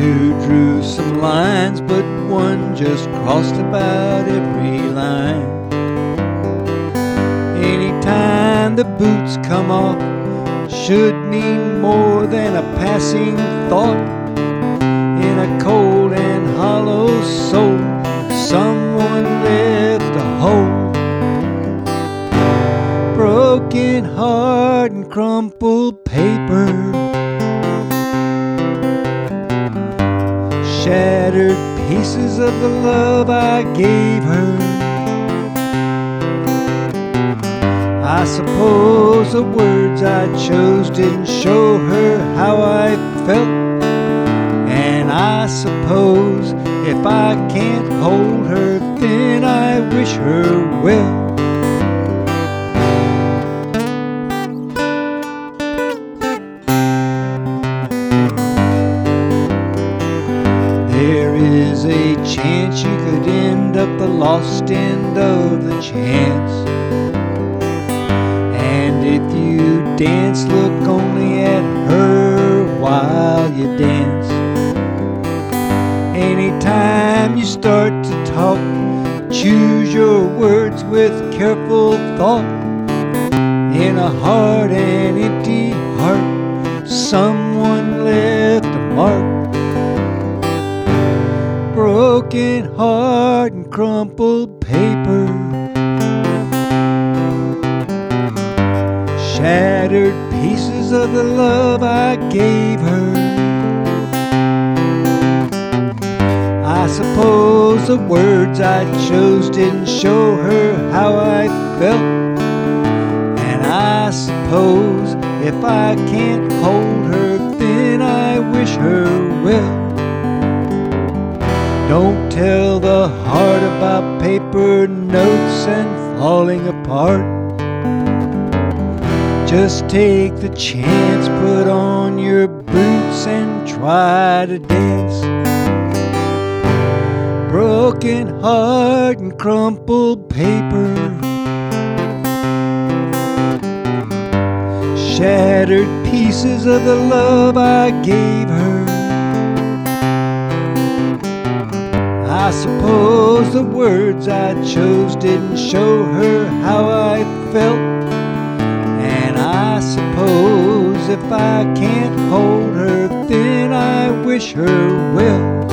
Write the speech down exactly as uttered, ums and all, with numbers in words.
Two drew some lines, but one just crossed about every line. Anytime the boots come off should mean more than a passing thought. In a cold and hollow soul, someone left a hole. Broken heart and crumpled paper, shattered pieces of the love I gave her. I suppose the words I chose didn't show her how I felt, and I suppose if I can't hold her, then I wish her well. There is a chance you could end up the lost end of the chance. And if you dance, look only at her while you dance. Anytime you start to talk, choose your words with careful thought. In a hard and empty heart, someone left a mark. Broken heart and crumpled paper, shattered pieces of the love I gave her. I suppose the words I chose didn't show her how I felt, and I suppose if I can't hold her, then I wish her well. Don't tell the heart about paper notes and falling apart. Just take the chance, put on your boots and try to dance. Broken heart and crumpled paper, shattered pieces of the love I gave her. I suppose the words I chose didn't show her how I felt, and I suppose if I can't hold her, then I wish her well.